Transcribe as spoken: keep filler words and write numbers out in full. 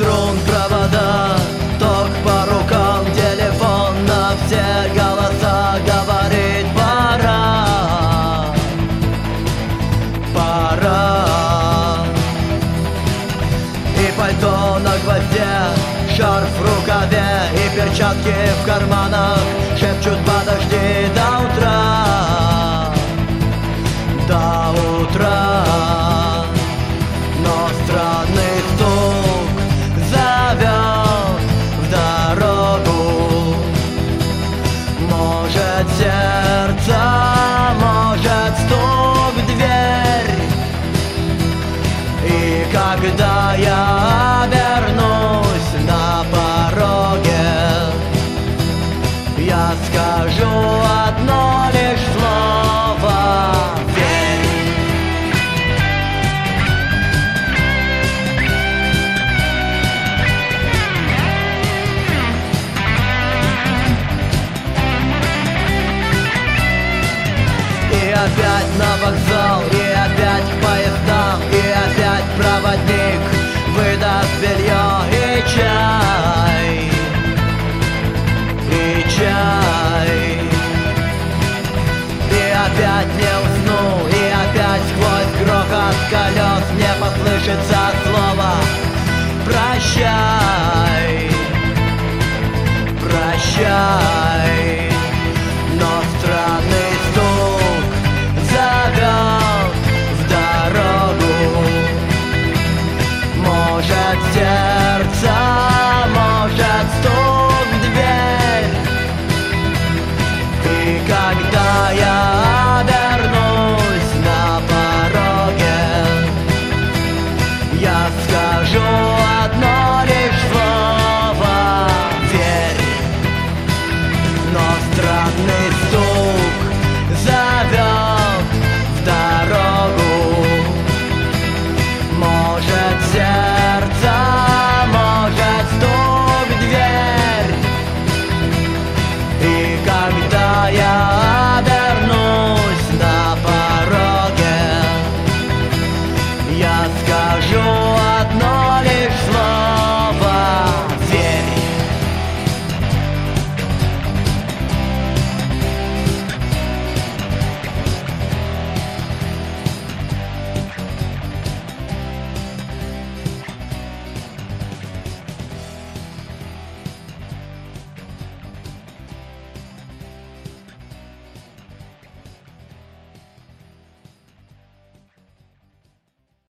струн провода, ток по рукам, телефон на все голоса говорит: пора, пора. И пальто на гвозде, шарф в рукаве и перчатки в карманах шепчут: подожди до утра, до утра. Но странный стук зовет в дорогу. Может, сердце, может, стук в дверь. И когда я обернусь на пороге, я скажу одно лишь слово: верь. И опять на вокзал, и опять к поездам, и опять проводник выдаст белье и чай, и чай. И опять не усну, и опять сквозь грохот колес мне послышится слово: прощай, прощай. Но странный стук зовет в дорогу. Может, все